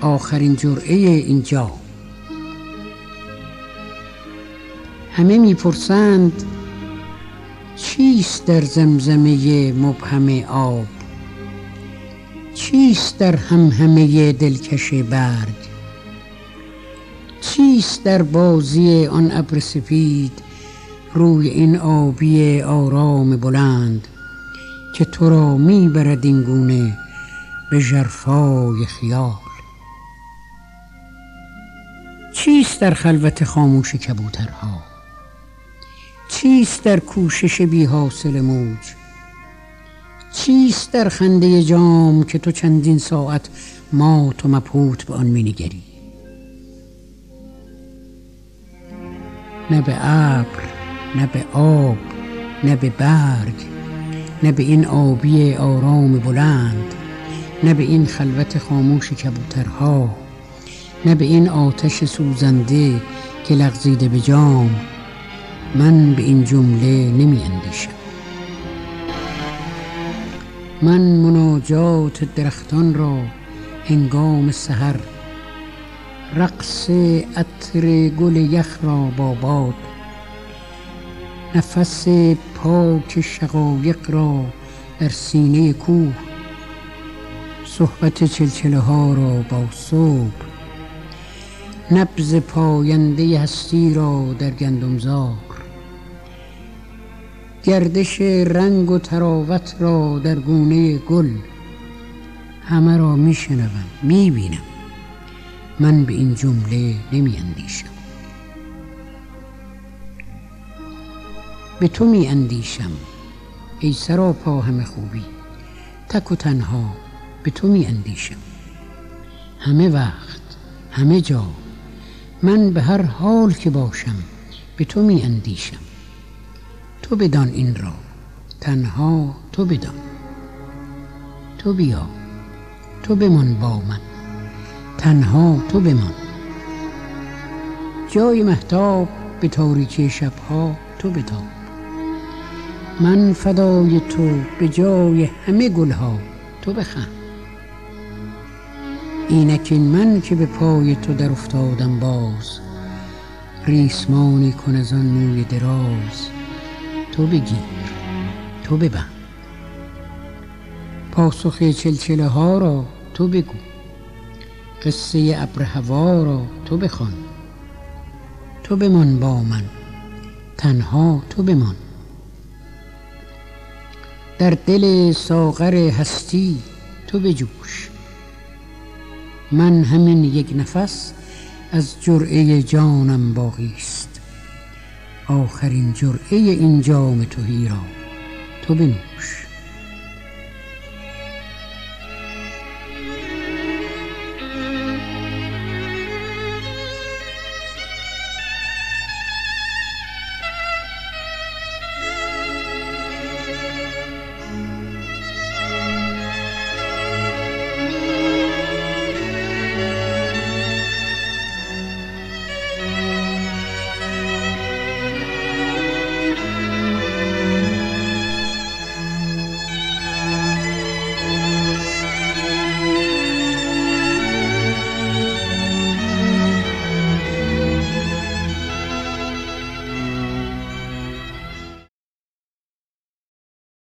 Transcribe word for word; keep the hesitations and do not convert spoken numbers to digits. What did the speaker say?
آخرین جرعه اینجا. همه میپرسند چیست در زمزمه مبهم آب؟ چیست در همهمه دلکش برگ؟ چیست در بازی آن ابر سفید روی این آبی آرام بلند که تو را میبرد این گونه به ژرفای خیال؟ چیست در خلوت خاموش کبوترها؟ چیست در کوشش بی حاصل موج؟ چیست در خنده جام که تو چندین ساعت مات و مبهوت به آن مینگری؟ نه به ابر، نه به آب، نه به برگ، نه به این آبی آرام بلند، نه به این خلوت خاموش کبوترها، نه به این آتش سوزنده که لغزیده به جام، من به این جمله نمی اندیشم. من مناجات درختان را هنگام سحر، رقص عطر گل یخ را با باد، نفس پاک شقایق را در سینه کوه، صحبت چلچله ها را با صبح، نبض پاینده هستی را در گندمزار، گردش رنگ و طراوت را در گونه گل، همه را میشنوم، میبینم، من به این جمله نمی اندیشم. به تو می اندیشم ای سراپا همه خوبی، تک و تنها به تو می اندیشم. همه وقت، همه جا، من به هر حال که باشم به تو می اندیشم. تو بدان این را، تنها تو بدان. تو بیا، تو بمان با من، تنها تو بمان. جای مهتاب به تاریکی شبها تو بتاب. من فدای تو به جای همه گلها تو بخند. اینک این من که به پای تو در افتادم باز، ریسمانی کن از آن موی دراز، تو بگیر، تو ببند. پاسخ چلچله ها را تو بگو، قصه ابر هوا را تو بخوان. تو بمان با من، تنها تو بمان. در دل ساغر هستی تو بجوش. من همین یک نفس از جرعه جانم باقی است. آخرین جرعه این جام تهی را تو بنوش.